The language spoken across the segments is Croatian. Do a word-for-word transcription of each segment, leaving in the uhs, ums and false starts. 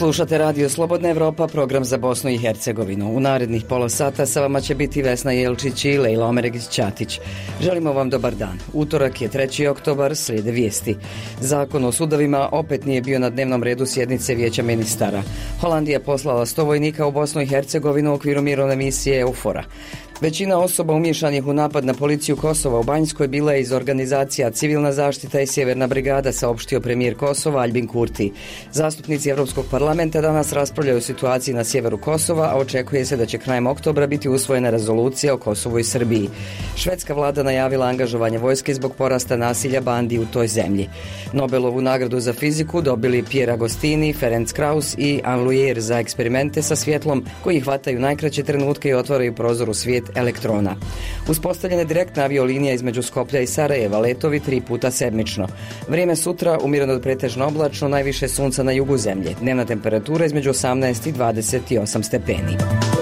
Slušate Radio Slobodna Evropa, program za Bosnu i Hercegovinu. U narednih pola sata sa vama će biti Vesna Jelčić i Lejla Omeregić-Ćatić. Želimo vam dobar dan. Utorak je treći oktobar, slijede vijesti. Zakon o sudovima opet nije bio na dnevnom redu sjednice Vijeća ministara. Holandija poslala sto vojnika u Bosnu i Hercegovinu u okviru mirovne misije EUFOR-a. Većina osoba umješanih u napad na policiju Kosova u Banjskoj bila je iz organizacija Civilna zaštita i Sjeverna brigada, saopštio premijer Kosova Albin Kurti. Zastupnici Europskog parlamenta danas raspravljaju o situaciji na sjeveru Kosova, a očekuje se da će krajem oktobra biti usvojena rezolucija o Kosovu i Srbiji. Švedska vlada najavila angažovanje vojske zbog porasta nasilja bandi u toj zemlji. Nobelovu nagradu za fiziku dobili Pierre Agostini, Ferenc Krauss i Anlujer za eksperimente sa svjetlom koji hvataju najkraće trenutke i otvaraju prozor u svijet elektrona. Uspostavljena je direktna aviolinija između Skoplja i Sarajeva, letovi tri puta sedmično. Vrijeme sutra umjereno do pretežno oblačno, najviše sunca na jugu zemlje. Dnevna temperatura između osamnaest i dvadeset osam stepeni.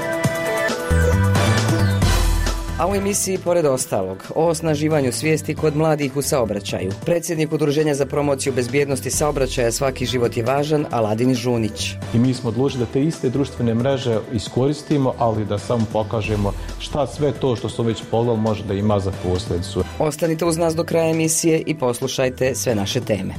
A u emisiji pored ostalog o osnaživanju svijesti kod mladih u saobraćaju. Predsjednik Udruženja za promociju bezbjednosti saobraćaja Svaki život je važan, Aladin Žunić. I mi smo odlučili da te iste društvene mreže iskoristimo, ali da samo pokažemo šta sve to što smo već pogledali može da ima za posljedicu. Ostanite uz nas do kraja emisije i poslušajte sve naše teme.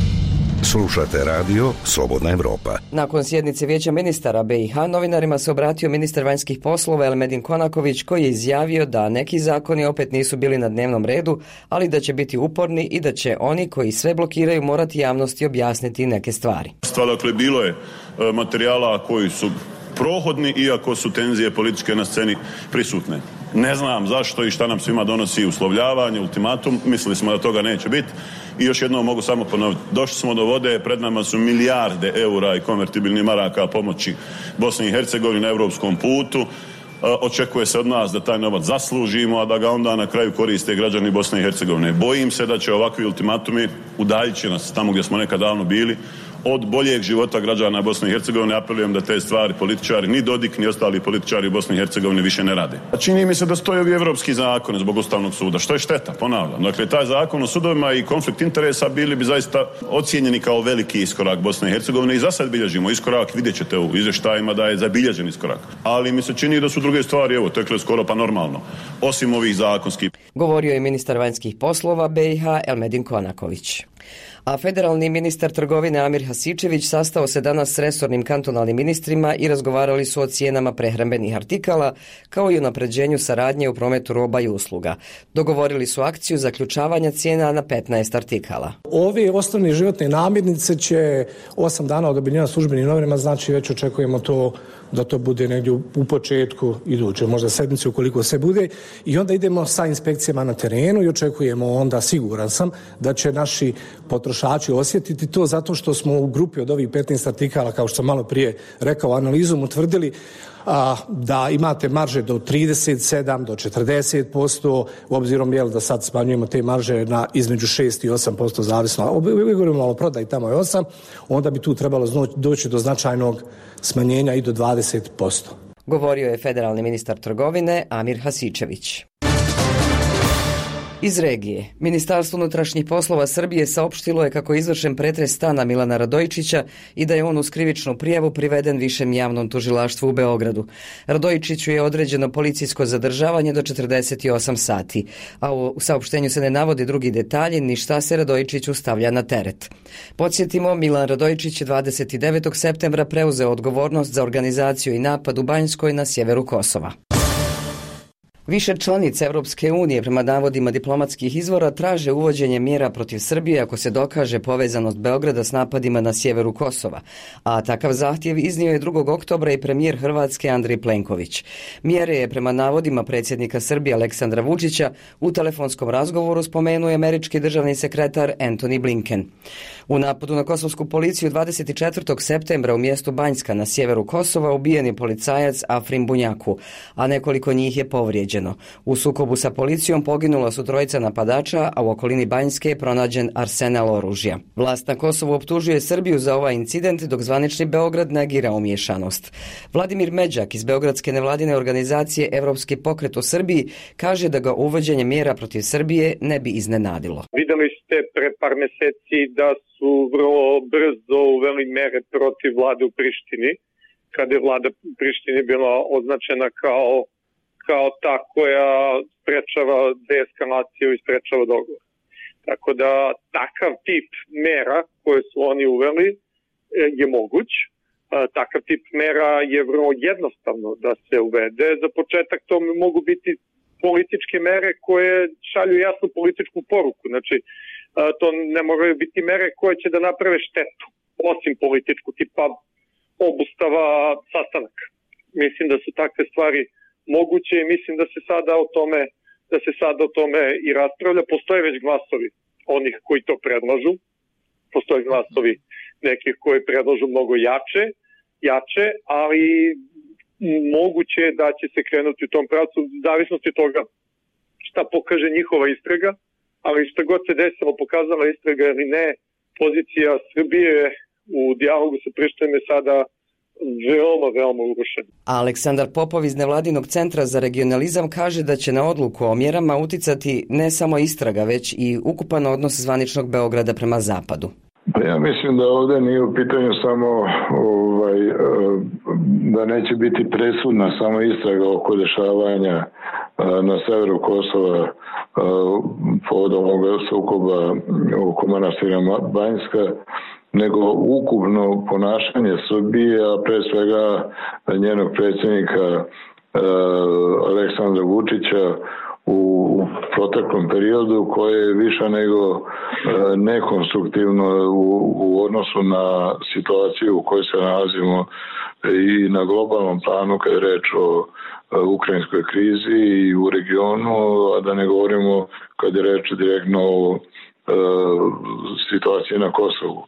Slušate radio Slobodna Evropa. Nakon sjednice Vijeća ministara B i H novinarima se obratio ministar vanjskih poslova Elmedin Konaković, koji je izjavio da neki zakoni opet nisu bili na dnevnom redu, ali da će biti uporni i da će oni koji sve blokiraju morati javnosti objasniti neke stvari. Dakle, bilo je materijala koji su prohodni, iako su tenzije političke na sceni prisutne. Ne znam zašto i šta nam svima donosi uslovljavanje, ultimatum, mislili smo da toga neće biti. I još jednom mogu samo ponoviti, došli smo do vode, pred nama su milijarde eura i konvertibilnih maraka pomoći Bosni i Hercegovini na europskom putu. Očekuje se od nas da taj novac zaslužimo, a da ga onda na kraju koriste građani Bosne i Hercegovine. Bojim se da će ovakvi ultimatumi udaljit će nas tamo gdje smo nekad davno bili od boljeg života građana Bosne i Hercegovine. Apelujem da te stvari političari, ni Dodik, ni ostali političari u Bosni i Hercegovini više ne rade. A čini mi se da stoje ovi evropski zakoni zbog Ustavnog suda, što je šteta, ponavljam. Dakle, taj zakon o sudovima i konflikt interesa bili bi zaista ocijenjeni kao veliki iskorak Bosne i Hercegovine i za sad bilježimo iskorak, vidjet ćete u izvještajima da je zabilježen iskorak. Ali mi se čini da su druge stvari, evo, tekle skoro pa normalno, osim ovih zakonskih. Govorio je ministar vanjskih poslova B i H Elmedin Konaković. A federalni ministar trgovine Amir Hasičević sastao se danas s resornim kantonalnim ministrima i razgovarali su o cijenama prehrambenih artikala, kao i o unapređenju saradnje u prometu roba i usluga. Dogovorili su akciju zaključavanja cijena na petnaest artikala. Ove osnovne životne namirnice će osam dana od objavljivanja službenim novinama, znači već očekujemo to da to bude negdje u početku iduće, možda sedmice ukoliko se bude, i onda idemo sa inspekcijama na terenu i očekujemo onda, siguran sam, da će naši potrošači osjetiti to, zato što smo u grupi od ovih petnaest artikala, kao što sam malo prije rekao, analizom utvrdili a, da imate marže do trideset sedam do četrdeset posto, u obzirom jel da sad smanjujemo te marže na između šest i osam posto zavisno. Govorimo o prodaji, tamo je osam, onda bi tu trebalo doći do značajnog smanjenja i do dvadeset posto. Govorio je federalni ministar trgovine Amir Hasičević. Iz regije. Ministarstvo unutrašnjih poslova Srbije saopštilo je kako je izvršen pretres stana Milana Radojičića i da je on uz krivičnu prijavu priveden Višem javnom tužilaštvu u Beogradu. Radojičiću je određeno policijsko zadržavanje do četrdeset osam sati, a u saopštenju se ne navodi drugi detalji ni šta se Radojičiću stavlja na teret. Podsjetimo, Milan Radojičić je dvadeset devetog septembra preuzeo odgovornost za organizaciju i napad u Banjskoj na sjeveru Kosova. Više članice Europske unije prema navodima diplomatskih izvora traže uvođenje mjera protiv Srbije ako se dokaže povezanost Beograda s napadima na sjeveru Kosova, a takav zahtjev iznio je drugog oktobra i premijer Hrvatske Andrej Plenković. Mjere je prema navodima predsjednika Srbije Aleksandra Vučića u telefonskom razgovoru spomenuo je američki državni sekretar Antony Blinken. U napadu na kosovsku policiju dvadeset četvrtog septembra u mjestu Banjska na sjeveru Kosova ubijen je policajac Afrim Bunjaku, a nekoliko njih je povrijeđeno. ubijeno. U sukobu sa policijom poginula su trojica napadača, a u okolini Banjske je pronađen arsenal oružja. Vlast na Kosovu optužuje Srbiju za ovaj incident, dok zvanični Beograd negira umiješanost. Vladimir Međak iz beogradske nevladine organizacije Evropski pokret u Srbiji kaže da ga uvođenje mjera protiv Srbije ne bi iznenadilo. Videli ste pre par meseci da su vrlo brzo uveli mere protiv vlade u Prištini, kada je vlada u Prištini bila označena kao, kao ta koja sprečava deeskalaciju i sprečava dogovor. Tako da takav tip mera koje su oni uveli je moguć. Takav tip mera je vrlo jednostavno da se uvede. Za početak to mogu biti političke mere koje šalju jasnu političku poruku. Znači, to ne moraju biti mere koje će da naprave štetu, osim političku, tipa obustava sastanaka. Mislim da su takve stvari moguće i mislim da se sada o tome, da se sada o tome i raspravlja. Postoje već glasovi onih koji to predlažu. Postoje glasovi nekih koji predlažu mnogo jače, jače, ali moguće je da će se krenuti u tom pravcu u zavisnosti od toga šta pokaže njihova istraga, ali što god se desilo, pokazala istraga ili ne, pozicija Srbije u dijalogu sa Prištinom je sada veoma, veoma urušena. Aleksandar Popov iz Nevladinog centra za regionalizam kaže da će na odluku o mjerama uticati ne samo istraga, već i ukupan odnos zvaničnog Beograda prema zapadu. Pa ja mislim da ovdje nije u pitanju samo ovaj, da neće biti presudna samo istraga oko dešavanja na severu Kosova povodom ovog sukoba oko manastira Banjska, nego ukupno ponašanje Srbije, a pre svega njenog predsjednika Aleksandra Vučića u proteklom periodu, koje je više nego nekonstruktivno u, u odnosu na situaciju u kojoj se nalazimo i na globalnom planu kad je reč o ukrajinskoj krizi i u regionu, a da ne govorimo kad je reč direktno o situaciji na Kosovu.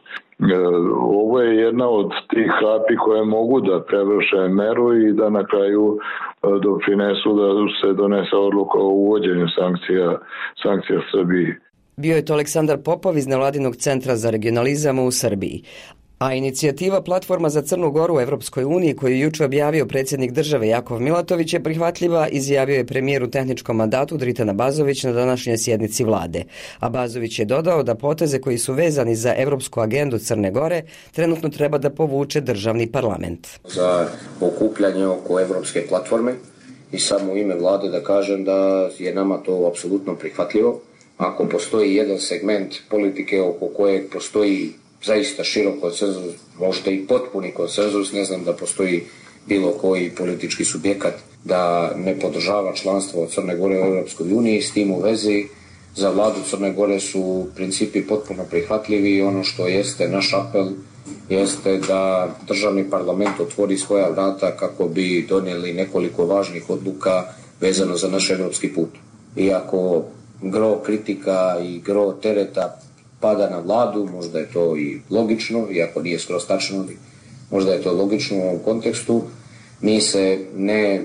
Ovo je jedna od tih kapi koje mogu da prevrše meru i da na kraju doprinesu da se donese odluka o uvođenju sankcija, sankcija Srbiji. Bio je to Aleksandar Popov iz Nevladinog centra za regionalizam u Srbiji. A inicijativa Platforma za Crnu Goru u Evropskoj uniji, koju je juče objavio predsjednik države Jakov Milatović, je prihvatljiva, izjavio je premijer u tehničkom mandatu Dritan Abazović na današnjoj sjednici vlade. Abazović je dodao da poteze koji su vezani za evropsku agendu Crne Gore trenutno treba da povuče državni parlament. Za okupljanje oko evropske platforme i samo u ime vlade da kažem da je nama to apsolutno prihvatljivo. Ako postoji jedan segment politike oko kojeg postoji zaista širok konsenzus, možda i potpuni konsenzus, ne znam da postoji bilo koji politički subjekat da ne podržava članstvo Crne Gore u Europskoj uniji. S tim u vezi za vladu Crne Gore su principi potpuno prihvatljivi i ono što jeste naš apel jeste da državni parlament otvori svoja vrata kako bi donijeli nekoliko važnih odluka vezano za naš europski put. Iako gro kritika i gro tereta pada na vladu, možda je to i logično, iako nije skroz tačno, ali možda je to logično u ovom kontekstu. Mi se ne,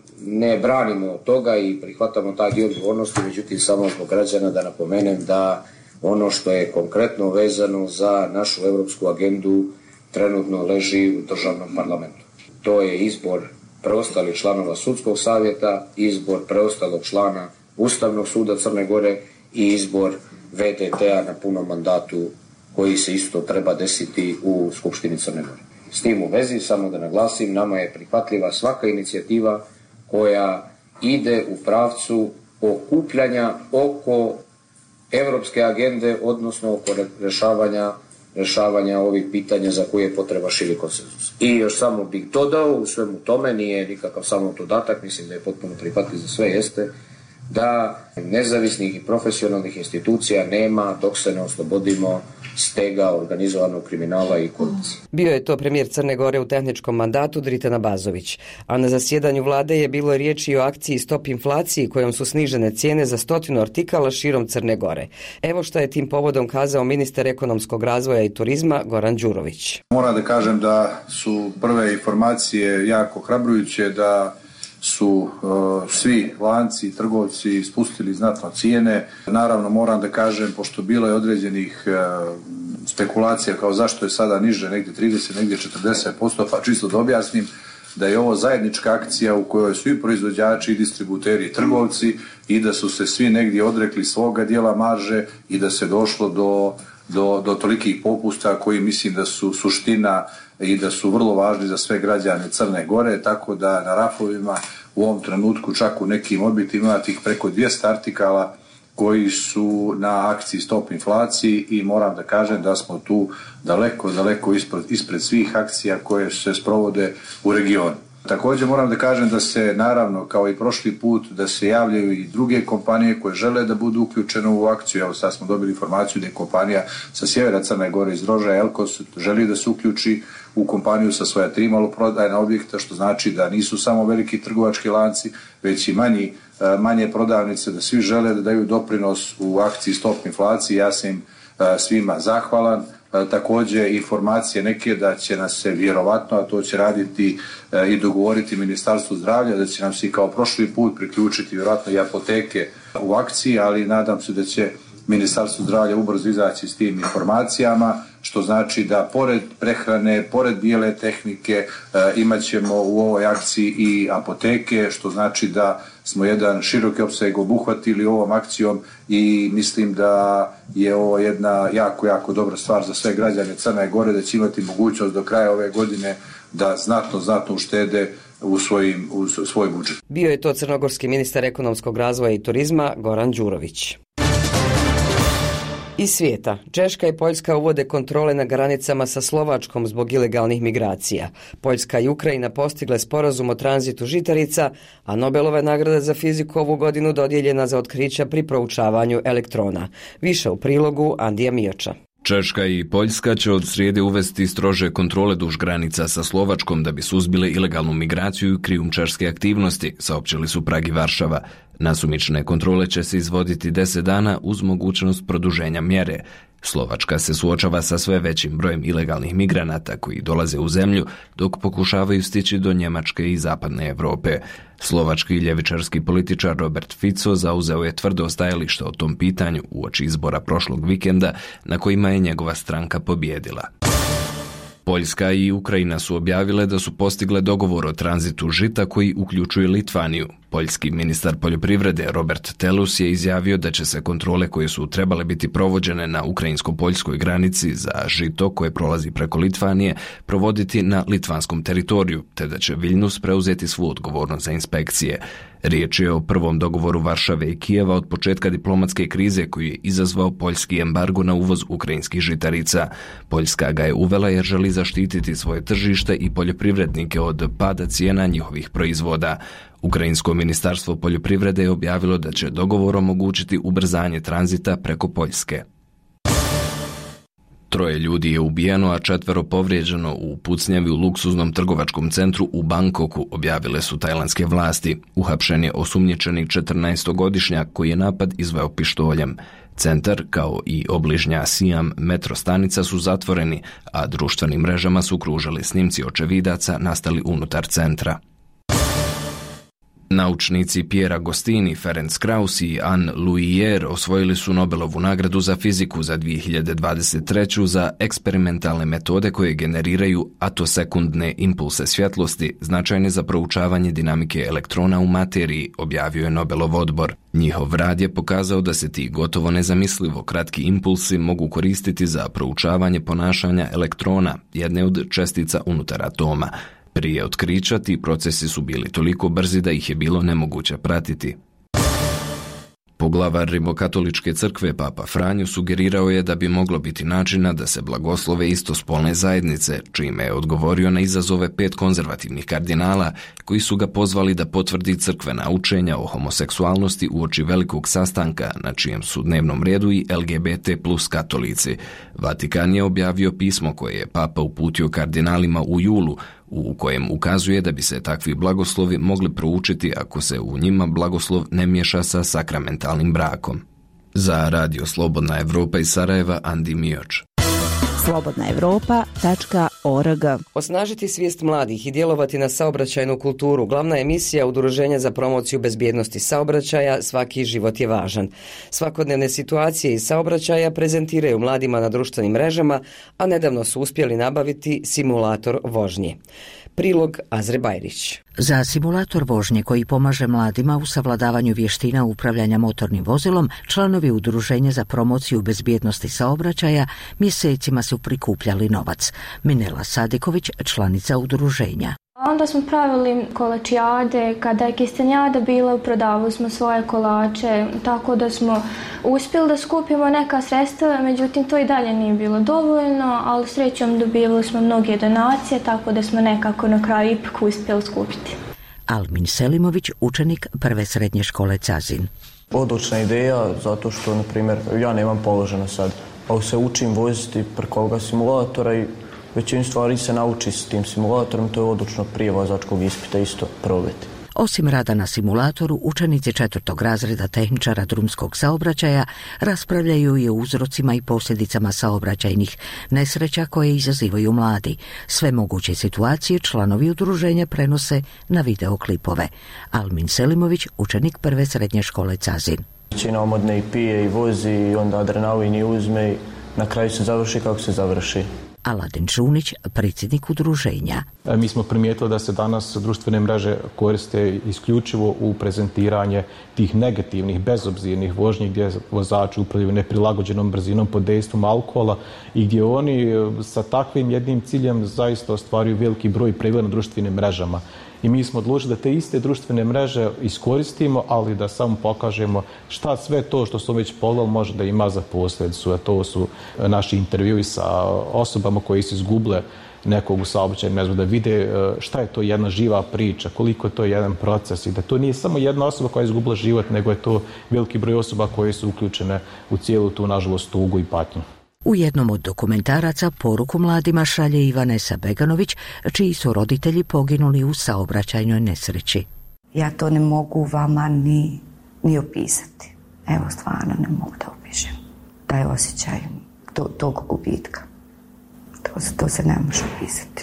ne branimo od toga i prihvatamo taj dio odgovornosti, međutim samo zbog građana da napomenem da ono što je konkretno vezano za našu europsku agendu trenutno leži u državnom parlamentu. To je izbor preostalih članova sudskog savjeta, izbor preostalog člana Ustavnog suda Crne Gore i izbor ve de te-a na punom mandatu koji se isto treba desiti u Skupštini Crne Gore. S tim u vezi, samo da naglasim, nama je prihvatljiva svaka inicijativa koja ide u pravcu okupljanja oko evropske agende, odnosno oko rešavanja, rešavanja ovih pitanja za koje je potreba širi konsenzus. I još samo bih dodao u svemu tome, nije nikakav samo dodatak, mislim da je potpuno prihvatljiv za sve, jeste da nezavisnih i profesionalnih institucija nema dok se ne oslobodimo stega organizovanog kriminala i korupcije. Bio je to premijer Crne Gore u tehničkom mandatu Dritan Abazović, a na zasjedanju vlade je bilo riječi o akciji Stop inflaciji kojom su snižene cijene za stotinu artikala širom Crne Gore. Evo što je tim povodom kazao ministar ekonomskog razvoja i turizma Goran Đurović. Moram da kažem da su prve informacije jako hrabrujuće da su uh, svi lanci, trgovci spustili znatno cijene. Naravno moram da kažem, pošto bilo je određenih uh, spekulacija kao zašto je sada niže, negdje trideset, negdje četrdeset posto, pa čisto da objasnim da je ovo zajednička akcija u kojoj svi proizvođači i distributeri i trgovci i da su se svi negdje odrekli svoga dijela marže i da se došlo do, do, do tolikih popusta koji mislim da su suština i da su vrlo važni za sve građane Crne Gore, tako da na rafovima u ovom trenutku čak u nekim objektima ima tih preko dvjesto artikala koji su na akciji stop inflaciji i moram da kažem da smo tu daleko, daleko ispred, ispred svih akcija koje se sprovode u regionu. Također moram da kažem da se naravno kao i prošli put da se javljaju i druge kompanije koje žele da budu uključene u akciju. Evo sad smo dobili informaciju da je kompanija sa sjevera Crne Gore iz Rožaja Elkos želi da se uključi u kompaniju sa svoja tri maloprodajna objekta, što znači da nisu samo veliki trgovački lanci, već i manji, manje prodavnice, da svi žele da daju doprinos u akciji stop inflaciji. Ja sam im svima zahvalan. Također informacije neke da će nas se vjerovatno, a to će raditi i dogovoriti Ministarstvo zdravlja, da će nam se kao prošli put priključiti vjerovatno i apoteke u akciji, ali nadam se da će Ministarstvo zdravlja ubrzo izaći s tim informacijama, što znači da pored prehrane, pored bijele tehnike imat ćemo u ovoj akciji i apoteke, što znači da smo jedan široki opseg obuhvatili ovom akcijom i mislim da je ovo jedna jako, jako dobra stvar za sve građane Crne Gore, da će imati mogućnost do kraja ove godine da znatno, znatno uštede u, svojim, u svoj budžet. Bio je to crnogorski ministar ekonomskog razvoja i turizma Goran Đurović. Iz svijeta, Češka i Poljska uvode kontrole na granicama sa Slovačkom zbog ilegalnih migracija. Poljska i Ukrajina postigle sporazum o tranzitu žitarica, a Nobelova nagrada za fiziku ovu godinu dodijeljena za otkrića pri proučavanju elektrona. Više u prilogu Andija Mioča. Češka i Poljska će od srijede uvesti strože kontrole duž granica sa Slovačkom da bi suzbile ilegalnu migraciju i krijumčarske aktivnosti, saopćili su Prag i Varšava. Nasumične kontrole će se izvoditi deset dana uz mogućnost produženja mjere. Slovačka se suočava sa sve većim brojem ilegalnih migranata koji dolaze u zemlju dok pokušavaju stići do Njemačke i zapadne Europe. Slovački ljevičarski političar Robert Fico zauzeo je tvrdo stajalište o tom pitanju uoči izbora prošlog vikenda na kojima je njegova stranka pobijedila. Poljska i Ukrajina su objavile da su postigle dogovor o tranzitu žita koji uključuje Litvaniju. Poljski ministar poljoprivrede Robert Telus je izjavio da će se kontrole koje su trebale biti provođene na ukrajinsko-poljskoj granici za žito koje prolazi preko Litvanije provoditi na litvanskom teritoriju, te da će Viljnus preuzeti svu odgovornost za inspekcije. Riječ je o prvom dogovoru Varšave i Kijeva od početka diplomatske krize koji je izazvao poljski embargo na uvoz ukrajinskih žitarica. Poljska ga je uvela jer želi zaštititi svoje tržište i poljoprivrednike od pada cijena njihovih proizvoda. Ukrajinsko ministarstvo poljoprivrede je objavilo da će dogovor omogućiti ubrzanje tranzita preko Poljske. Troje ljudi je ubijeno, a četvero povrijeđeno u pucnjavi u luksuznom trgovačkom centru u Bangkoku, objavile su tajlandske vlasti. Uhapšen je osumnjičeni četrnaestogodišnjak koji je napad izveo pištoljem. Centar, kao i obližnja Siam metro stanica su zatvoreni, a društvenim mrežama su kružili snimci očevidaca nastali unutar centra. Naučnici Piera Agostini, Ferenc Krauss i Anne Louier osvojili su Nobelovu nagradu za fiziku za dvije hiljade dvadeset treće. za eksperimentalne metode koje generiraju atosekundne impulse svjetlosti, značajne za proučavanje dinamike elektrona u materiji, objavio je Nobelov odbor. Njihov rad je pokazao da se ti gotovo nezamislivo kratki impulsi mogu koristiti za proučavanje ponašanja elektrona, jedne od čestica unutar atoma. Prije otkrića ti procesi su bili toliko brzi da ih je bilo nemoguće pratiti. Poglavar Rimokatoličke crkve Papa Franjo sugerirao je da bi moglo biti načina da se blagoslove istospolne zajednice, čime je odgovorio na izazove pet konzervativnih kardinala koji su ga pozvali da potvrdi crkvena učenja o homoseksualnosti uoči velikog sastanka na čijem su dnevnom redu i L G B T plus katolici. Vatikan je objavio pismo koje je Papa uputio kardinalima u julu, u kojem ukazuje da bi se takvi blagoslovi mogli proučiti ako se u njima blagoslov ne miješa sa sakramentalnim brakom. Za Radio Slobodna Evropa iz Sarajeva, Andi Mioč. slobodna evropa tačka Oraga. Osnažiti svijest mladih i djelovati na saobraćajnu kulturu. Glavna emisija Udruženja za promociju bezbjednosti saobraćaja Svaki život je važan. Svakodnevne situacije iz saobraćaja prezentiraju mladima na društvenim mrežama, a nedavno su uspjeli nabaviti simulator vožnje. Prilog Azre Bajrić. Za simulator vožnje koji pomaže mladima u savladavanju vještina upravljanja motornim vozilom, članovi Udruženja za promociju bezbjednosti saobraćaja mjesecima su prikupljali novac. Minela Sadiković, članica udruženja. Onda smo pravili kolačijade, kada je kistanjada bila, prodavali smo svoje kolače, tako da smo uspjeli da skupimo neka sredstva, međutim to i dalje nije bilo dovoljno, ali srećom dobivali smo mnoge donacije, tako da smo nekako na kraju ipak uspjeli skupiti. Almin Selimović, učenik prve srednje škole Cazin. Odlična ideja, zato što, na primjer, ja nemam položeno sad, ali se učim voziti preko ovoga simulatora i većinu stvari se nauči s tim simulatorom, to je odlično prije vozačkog ispita isto probati. Osim rada na simulatoru, učenici četvrtog razreda tehničara drumskog saobraćaja raspravljaju i o uzrocima i posljedicama saobraćajnih nesreća koje izazivaju mladi. Sve moguće situacije članovi udruženja prenose na videoklipove. Almin Selimović, učenik prve srednje škole Cazin. Većina omodne i pije i vozi i onda adrenalin i uzme i na kraju se završi kako se završi. Aladin Šunić, predsjednik udruženja. Mi smo primijetili da se danas društvene mreže koriste isključivo u prezentiranje tih negativnih, bezobzirnih vožnji gdje vozači upravljaju neprilagođenom brzinom pod dejstvom alkohola i gdje oni sa takvim jednim ciljem zaista ostvaruju veliki broj pregleda na društvenim mrežama. I mi smo odlučili da te iste društvene mreže iskoristimo, ali da samo pokažemo šta sve to što smo već pogledali može da ima za posljedicu. A to su naši intervjui sa osobama koji su izgubile nekog u saobraćaju, ne znam, da vide šta je to jedna živa priča, koliko je to jedan proces i da to nije samo jedna osoba koja je izgubila život, nego je to veliki broj osoba koje su uključene u cijelu tu, nažalost, tugu i patnju. U jednom od dokumentaraca poruku mladima šalje i Vanesa Beganović, čiji su roditelji poginuli u saobraćajnoj nesreći. Ja to ne mogu vama ni, ni opisati. Evo, stvarno ne mogu da opišem. Taj osjećaj to, tog gubitka. To, to se ne može opisati.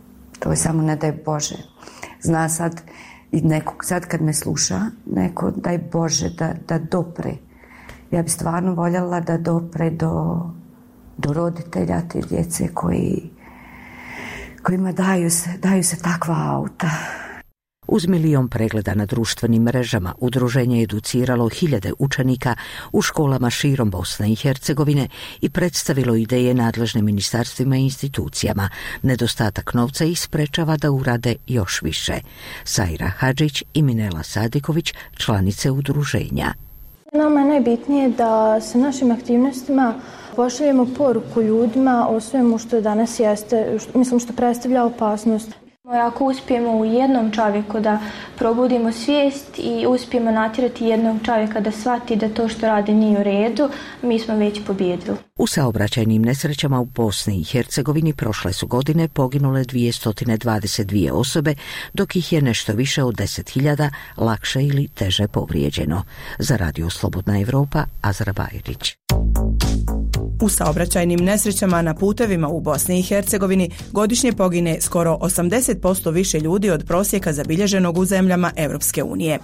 To je samo ne daj Bože. Zna sad i nekog, sad kad me sluša, neko daj Bože da, da dopre. Ja bi stvarno voljela da dopre do do roditelja te djece koji, kojima daju se, daju se takva auta. Uz milion pregleda na društvenim mrežama, udruženje je educiralo hiljade učenika u školama širom Bosne i Hercegovine i predstavilo ideje nadležnim ministarstvima i institucijama. Nedostatak novca ih sprečava da urade još više. Sajra Hadžić i Minela Sadiković, članice udruženja. Nama je najbitnije da sa našim aktivnostima pošaljemo poruku ljudima o svemu što danas jeste, što, mislim što predstavlja opasnost. Ako uspijemo u jednom čovjeku da probudimo svijest i uspijemo natjerati jednog čovjeka da shvati da to što radi nije u redu, mi smo već pobijedili. U saobraćajnim nesrećama u Bosni i Hercegovini prošle su godine poginule dvjesto dvadeset dvije osobe, dok ih je nešto više od deset hiljada lakše ili teže povrijeđeno. Za Radio Slobodna Evropa, Azra Bajrić. U saobraćajnim nesrećama na putevima u Bosni i Hercegovini godišnje pogine skoro osamdeset posto više ljudi od prosjeka zabilježenog u zemljama Europske unije.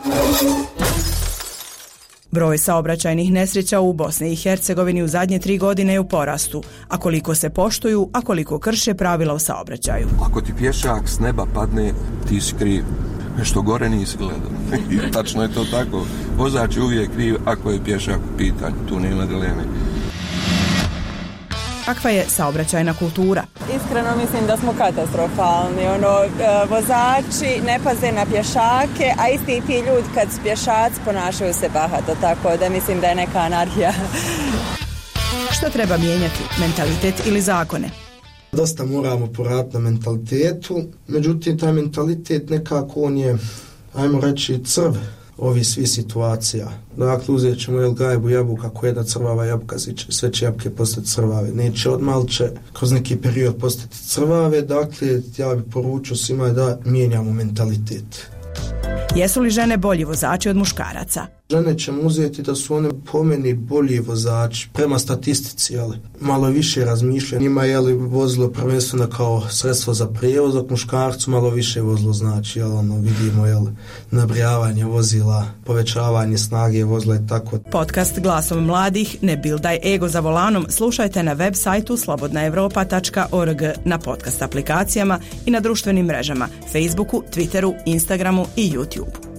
Broj saobraćajnih nesreća u Bosni i Hercegovini u zadnje tri godine je u porastu, a koliko se poštuju, a koliko krše pravila o saobraćaju. Ako ti pješak s neba padne, ti si kriv. Što gore nisi gledao. I tačno je to tako. Vozač je uvijek kriv ako je pješak u pitanju. Tu nema dileme. Kakva je saobraćajna kultura? Iskreno mislim da smo katastrofalni. Ono, vozači ne paze na pješake, a isti ti ljudi kad su pješaci ponašaju se bahato, tako da mislim da je neka anarhija. Što treba mijenjati? Mentalitet ili zakone? Dosta moramo poraditi na mentalitetu, međutim taj mentalitet nekako on je, ajmo reći, crv ovi svi situacija. Dakle, uzet ćemo jel gajbu jabuka, ako jedna crvava jabuka, sve će jabuke postati crvave. Neće odmah, ali će kroz neki period postati crvave. Dakle, ja bih poručio svima da mijenjamo mentalitet. Jesu li žene bolji vozači od muškaraca? Žene ćemo uzeti da su one po meni bolji vozači, prema statistici, jeli, malo više razmišljaju. Njima je li vozilo prvenstveno kao sredstvo za prijevoz, dok muškarcu malo više vozilo znači, jel, ono, vidimo, jel, nabrijavanje vozila, povećavanje snage vozila i tako. Podcast Glasom mladih, ne bildaj ego za volanom, slušajte na web sajtu slobodna europa tačka org, na podcast aplikacijama i na društvenim mrežama, Facebooku, Twitteru, Instagramu i YouTubeu.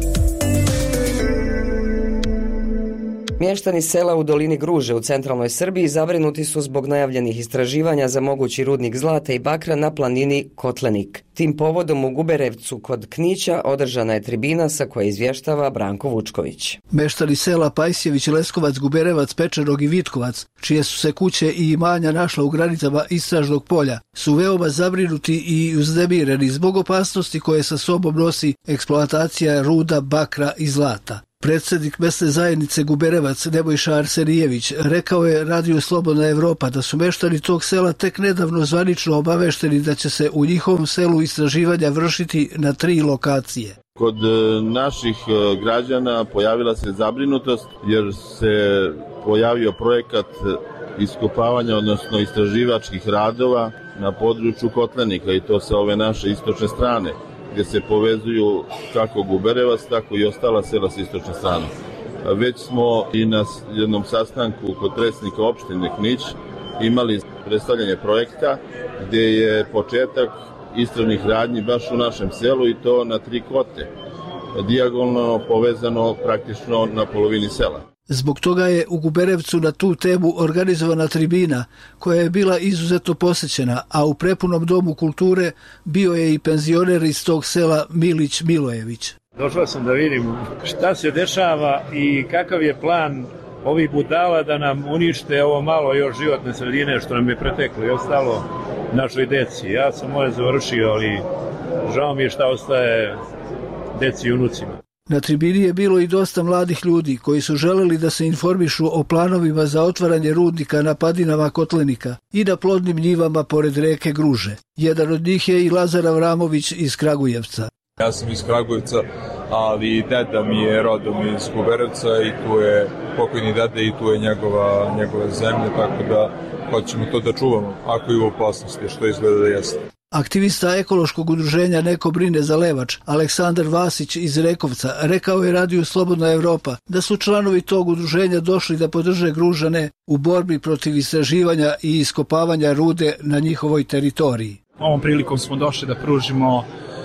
Mještani sela u dolini Gruže u centralnoj Srbiji zabrinuti su zbog najavljenih istraživanja za mogući rudnik zlata i bakra na planini Kotlenik. Tim povodom u Guberevcu kod Knića održana je tribina sa koje izvještava Branko Vučković. Meštani sela Pajsjević, Leskovac, Guberevac, Pečerog i Vitkovac, čije su se kuće i imanja našla u granicama istražnog polja, su veoma zabrinuti i uznemireni zbog opasnosti koje sa sobom nosi eksploatacija ruda, bakra i zlata. Predsjednik mesne zajednice Guberevac Nebojša Arsenijević rekao je Radiju Slobodna Evropa da su meštani tog sela tek nedavno zvanično obavešteni da će se u njihovom selu istraživanja vršiti na tri lokacije. Kod naših građana pojavila se zabrinutost jer se pojavio projekat iskopavanja, odnosno istraživačkih radova na području Kotlenika i to sa ove naše istočne strane, gdje se povezuju kako Guberevac, tako i ostala sela s istočne strane. Već smo i na jednom sastanku kod predsjednika opštine Knić imali predstavljanje projekta gdje je početak istražnih radnji baš u našem selu i to na tri kote, dijagonalno povezano praktično na polovini sela. Zbog toga je u Guberevcu na tu temu organizovana tribina koja je bila izuzetno posjećena, a u prepunom domu kulture bio je i penzioner iz tog sela Milić Milojević. Došao sam da vidim šta se dešava i kakav je plan ovih budala da nam unište ovo malo još životne sredine što nam je preteklo i ostalo našoj deci. Ja sam moje završio, ali žao mi je šta ostaje deci i unucima. Na tribini je bilo i dosta mladih ljudi koji su želeli da se informišu o planovima za otvaranje rudnika na padinama Kotlenika i na plodnim njivama pored reke Gruže. Jedan od njih je i Lazar Avramović iz Kragujevca. Ja sam iz Kragujevca, ali deda mi je rodom iz Guberevca i tu je pokojni deda i tu je njegova, njegova zemlja, tako da hoćemo to da čuvamo, ako je u opasnosti, što izgleda da jeste. Aktivista ekološkog udruženja Neko brine za Levač, Aleksandar Vasić iz Rekovca, rekao je Radiju Slobodna Evropa da su članovi tog udruženja došli da podrže Gružane u borbi protiv istraživanja i iskopavanja rude na njihovoj teritoriji. Ovom prilikom smo došli da pružimo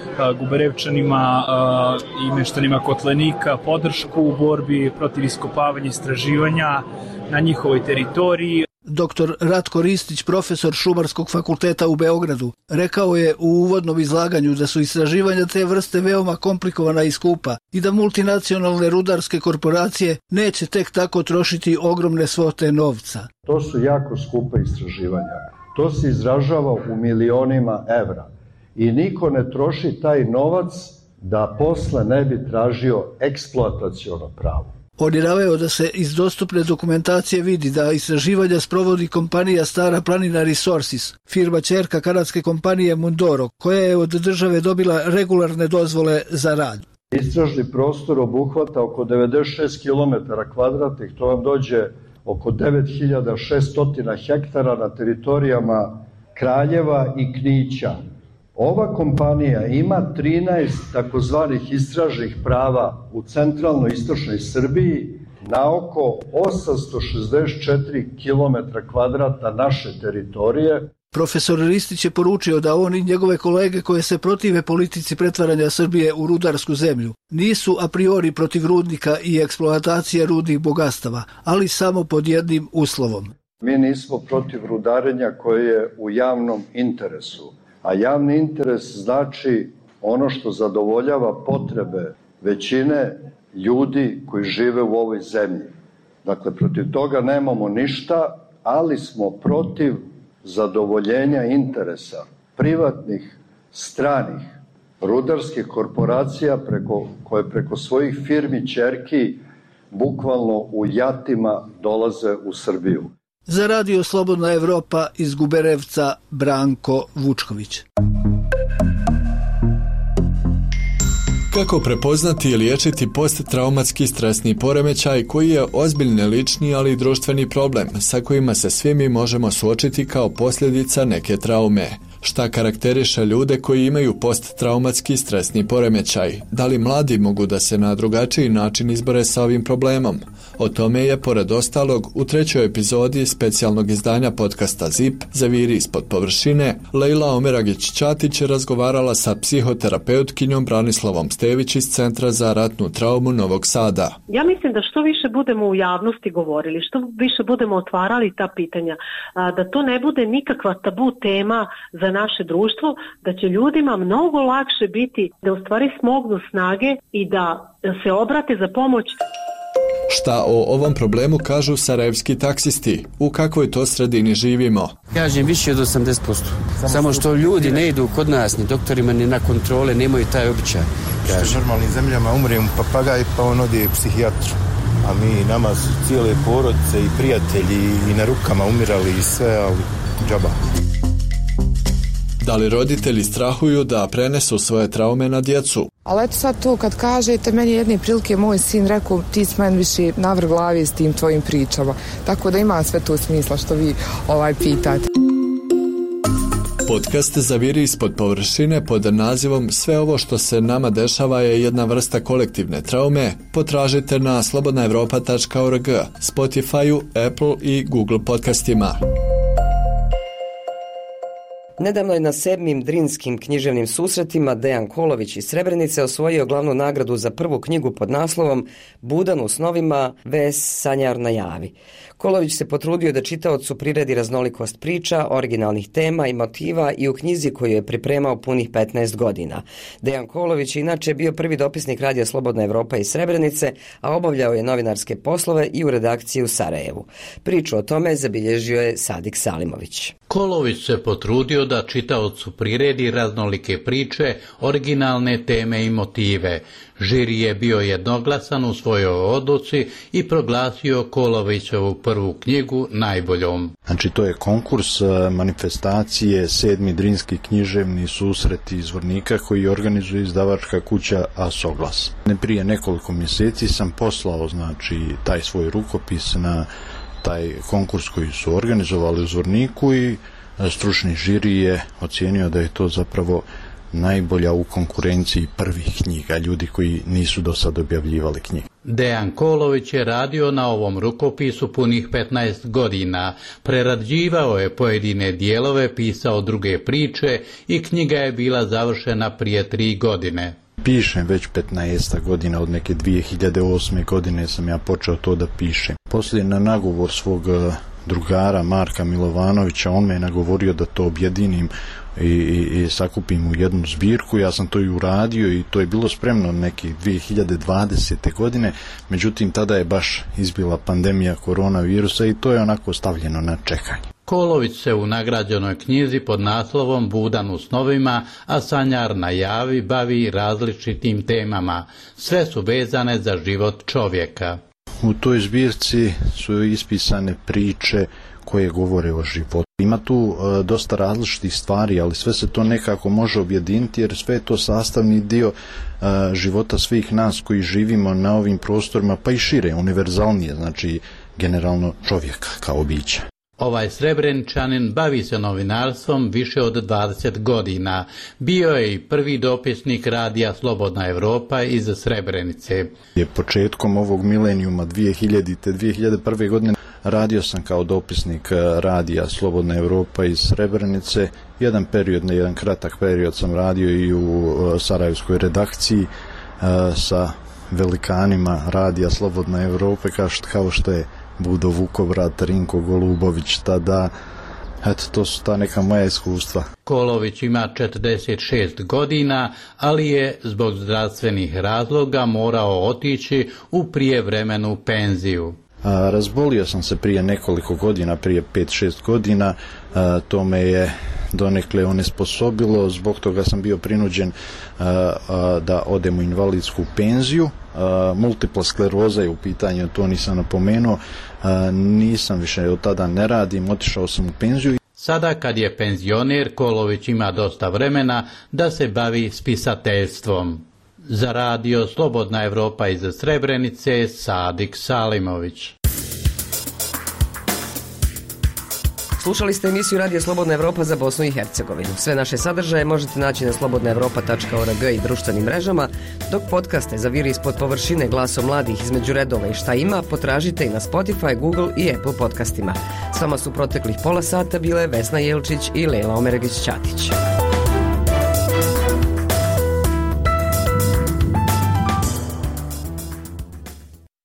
Guberevčanima i meštanima Kotlenika podršku u borbi protiv iskopavanja i istraživanja na njihovoj teritoriji. Doktor Ratko Ristić, profesor Šumarskog fakulteta u Beogradu, rekao je u uvodnom izlaganju da su istraživanja te vrste veoma komplikovana i skupa i da multinacionalne rudarske korporacije neće tek tako trošiti ogromne svote novca. To su jako skupa istraživanja. To se izražava u milionima evra i niko ne troši taj novac da posle ne bi tražio eksploataciono pravo. On je naveo da se iz dostupne dokumentacije vidi da istraživanja sprovodi kompanija Stara planina Resources, firma ćerka kanadske kompanije Mundoro, koja je od države dobila regularne dozvole za rad. Istražni prostor obuhvata oko devedeset šest kilometara kvadratnih, to vam dođe oko devet hiljada šesto hektara na teritorijama Kraljeva i Knića. Ova kompanija ima trinaest takozvanih istražnih prava u centralno-istočnoj Srbiji na oko osamsto šezdeset četiri kilometra kvadratna naše teritorije. Profesor Ristić je poručio da on i njegove kolege koje se protive politici pretvaranja Srbije u rudarsku zemlju nisu a priori protiv rudnika i eksploatacije rudnih bogatstava, ali samo pod jednim uslovom. Mi nismo protiv rudarenja koje je u javnom interesu. A javni interes znači ono što zadovoljava potrebe većine ljudi koji žive u ovoj zemlji. Dakle, protiv toga nemamo ništa, ali smo protiv zadovoljenja interesa privatnih, stranih, rudarskih korporacija preko, koje preko svojih firmi ćerki bukvalno u jatima dolaze u Srbiju. Za Radio Slobodna Evropa iz Guberevca Branko Vučković. Kako prepoznati i liječiti posttraumatski stresni poremećaj koji je ozbiljni lični ali i društveni problem sa kojima se svi mi možemo suočiti kao posljedica neke traume? Šta karakteriše ljude koji imaju posttraumatski stresni poremećaj? Da li mladi mogu da se na drugačiji način izbore sa ovim problemom? O tome je, pored ostalog, u trećoj epizodi specijalnog izdanja podcasta ZIP Zaviri ispod površine, Lejla Omeragić-Ćatić razgovarala sa psihoterapeutkinjom Branislavom Stević iz Centra za ratnu traumu Novog Sada. Ja mislim da što više budemo u javnosti govorili, što više budemo otvarali ta pitanja, da to ne bude nikakva tabu tema za naše društvo, da će ljudima mnogo lakše biti da u stvari smognu snage i da se obrate za pomoć. Šta o ovom problemu kažu sarajevski taksisti? U kakvoj to sredini živimo? Kažem više od osamdeset posto. Samo što ljudi ne idu kod nas, ni doktorima, ni na kontrole, nemaju taj običaj. U normalnim zemljama umre mu papagaj pa on ode psihijatru. A mi, nama su cijele porodice i prijatelji i na rukama umirali i sve, ali džaba. Da li roditelji strahuju da prenesu svoje traume na djecu? Ali eto sad to kad kažete, meni jedne prilike moj sin rekao, ti si meni više navrh glavi s tim tvojim pričama. Tako da ima sve to smisla što vi ovaj pitate. Podcast Zaviri ispod površine pod nazivom Sve ovo što se nama dešava je jedna vrsta kolektivne traume. Potražite na slobodna europa tačka org, Spotify, Apple i Google podcastima. Nedavno je na sedmim Drinskim književnim susretima Dejan Kolović iz Srebrenice osvojio glavnu nagradu za prvu knjigu pod naslovom Budan u snovima, ves sanjar na javi. Kolović se potrudio da čitaocu priredi raznolikost priča, originalnih tema i motiva i u knjizi koju je pripremao punih petnaest godina. Dejan Kolović je inače bio prvi dopisnik Radija Slobodna Evropa iz Srebrenice, a obavljao je novinarske poslove i u redakciji u Sarajevu. Priču o tome zabilježio je Sadik Salimović. Kolović se potrudio da čitaocu priredi raznolike priče, originalne teme i motive. Žiri je bio jednoglasan u svojoj odluci i proglasio Kolovićevu prvu knjigu najboljom. Znači to je konkurs manifestacije sedmi Drinski književni susreti izvornika koji organizuje izdavačka kuća Asoglas. Prije nekoliko mjeseci sam poslao znači taj svoj rukopis na taj konkurs koji su organizovali u Zvorniku i stručni žiri je ocijenio da je to zapravo najbolja u konkurenciji prvih knjiga, ljudi koji nisu do sad objavljivali knjige. Dejan Kolović je radio na ovom rukopisu punih petnaest godina, prerađivao je pojedine dijelove, pisao druge priče i knjiga je bila završena prije tri godine. Pišem već petnaest godina, od neke dvije hiljade osme godine sam ja počeo to da pišem. Poslije na nagovor svog drugara Marka Milovanovića, on me je nagovorio da to objedinim i, i, i sakupim u jednu zbirku. Ja sam to i uradio i to je bilo spremno neke dvije hiljade dvadesete godine, međutim tada je baš izbila pandemija koronavirusa i to je onako stavljeno na čekanje. Kolović se u nagrađenoj knjizi pod naslovom Budan u snovima, a sanjar na javi bavi različitim temama. Sve su vezane za život čovjeka. U toj zbirci su ispisane priče koje govore o životu. Ima tu e, dosta različitih stvari, ali sve se to nekako može objediniti jer sve je to sastavni dio e, života svih nas koji živimo na ovim prostorima, pa i šire, univerzalnije, znači generalno čovjeka kao bića. Ovaj Srebreničanin bavi se novinarstvom više od dvadeset godina. Bio je i prvi dopisnik Radija Slobodna Evropa iz Srebrenice. Je početkom ovog milenijuma dvije hiljadite. dvije hiljade prve. godine radio sam kao dopisnik Radija Slobodna Evropa iz Srebrenice. Jedan period, ne jedan kratak period sam radio i u sarajevskoj redakciji sa velikanima Radija Slobodna Evropa, kao što je Budo Vukovrat, Rinko Golubović tada. Eto, to su ta neka moja iskustva. Kolović ima četrdeset šest godina, ali je zbog zdravstvenih razloga morao otići u prijevremenu penziju. A, razbolio sam se prije nekoliko godina, prije pet šest godina, a, to me je donekle onesposobilo, zbog toga sam bio prinuđen a, a, da odem u invalidsku penziju. A, multipla skleroza je u pitanju, to nisam napomenuo, a, nisam više, od tada ne radim, otišao sam u penziju. Sada kad je penzioner, Kolović ima dosta vremena da se bavi spisateljstvom. Za radio Slobodna Evropa iz Srebrenice, Sadik Salimović. Slušali ste emisiju Radija Slobodna Evropa za Bosnu i Hercegovinu. Sve naše sadržaje možete naći na slobodna evropa tačka org i društvenim mrežama, dok podcaste za Viri ispod površine, Glasom mladih, Između redova i Šta ima potražite i na Spotify, Google i Apple podcastima. S vama su proteklih pola sata bile Vesna Jelčić i Lejla Omeregić-Ćatić.